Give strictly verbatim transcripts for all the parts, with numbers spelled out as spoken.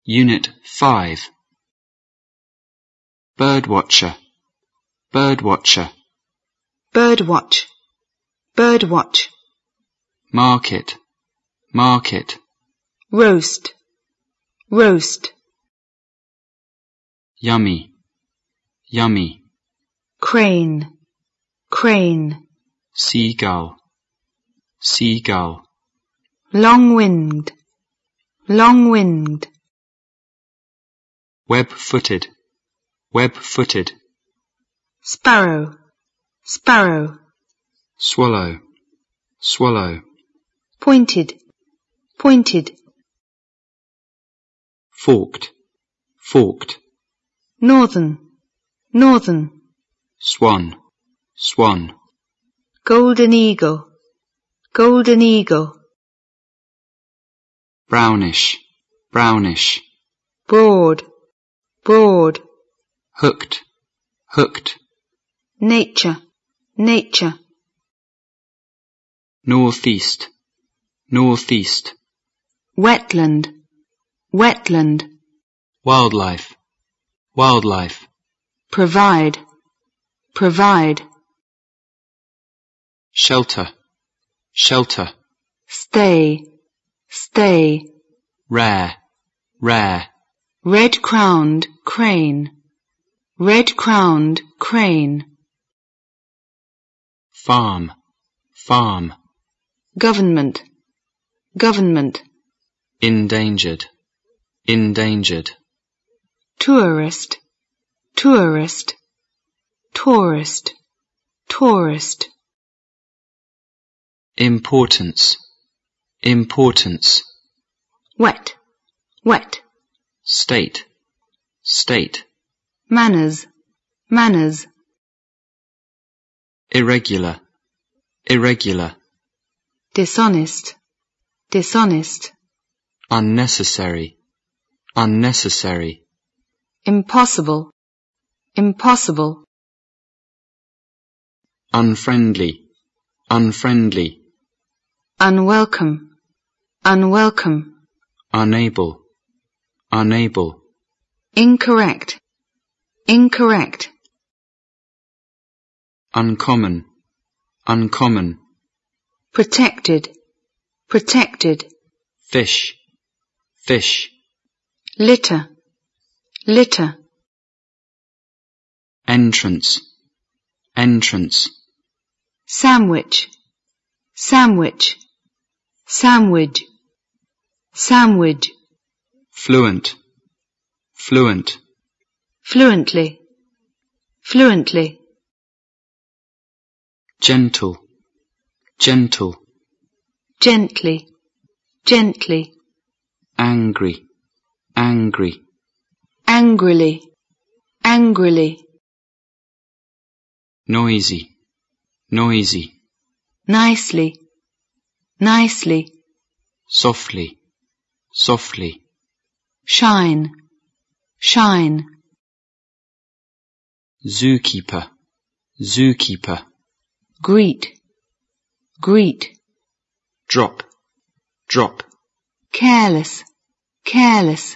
Unit five. Birdwatcher, birdwatcher. Birdwatch, birdwatch. Market, market. Roast, roast. Yummy, yummy. Crane, crane. Seagull, seagull. Long-winged, long-winged. Web-footed, web-footed. Sparrow, sparrow. Swallow, swallow. Pointed, pointed. Forked, forked. Northern, northern. Swan, swan. Golden eagle, golden eagle. Brownish, brownish. Broad, broad. Hooked, hooked. Nature, nature. Northeast, northeast. Wetland, wetland. Wildlife, wildlife. Provide, provide. Shelter, shelter. Stay, stay. Rare, rare. Red-crowned crane, red-crowned crane. Farm, farm. Government, government. Endangered, endangered. Tourist, tourist. Tourist, tourist. Importance, importance. Wet, wet. State, state. Manners, manners. Irregular, irregular. Dishonest, dishonest. Unnecessary, unnecessary. Impossible, impossible. Unfriendly, unfriendly. Unwelcome, unwelcome. Unable, unable. Incorrect, incorrect. Uncommon, uncommon. Protected, protected. Fish, fish. Litter, litter. Entrance, entrance. Sandwich, sandwich. Sandwich, sandwich. Fluent, fluent. Fluently, fluently. Gentle, gentle. Gently, gently. Angry, angry. Angrily, angrily. Noisy, noisy. Nicely, nicely. Softly, softly. Shine, shine. Zookeeper, zookeeper. Greet, greet. Drop, drop. Careless, careless.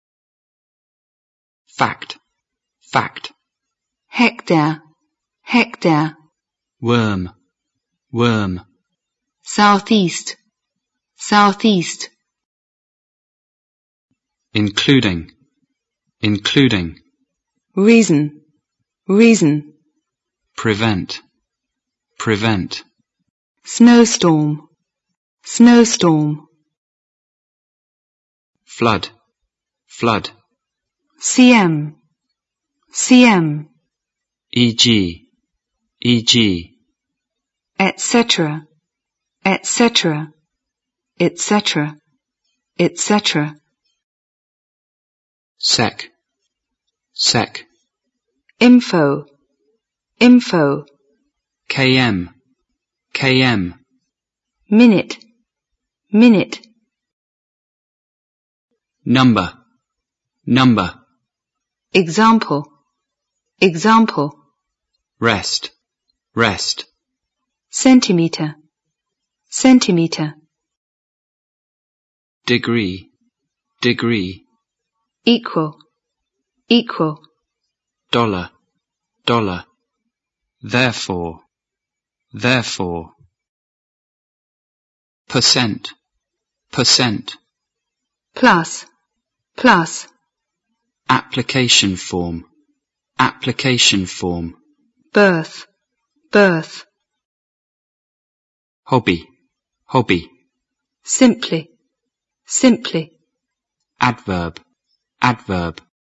Fact, fact. Hectare, hectare. Worm, worm. Southeast, southeast. Including, including. Reason, reason. Prevent, prevent. Snowstorm, snowstorm. Flood, flood. Cm, cm. E G, E G. et cetera, et cetera, et cetera, et cetera. Sec, sec. Info, info. Km, km. Minute, minute. Number, number. Example, example. Rest, rest. Centimeter, centimeter. Degree, degree. equal, equal, dollar, dollar, therefore, therefore, percent, percent, plus, plus, application form, application form, birth, birth, hobby, hobby, simply, simply, adverb, adverb,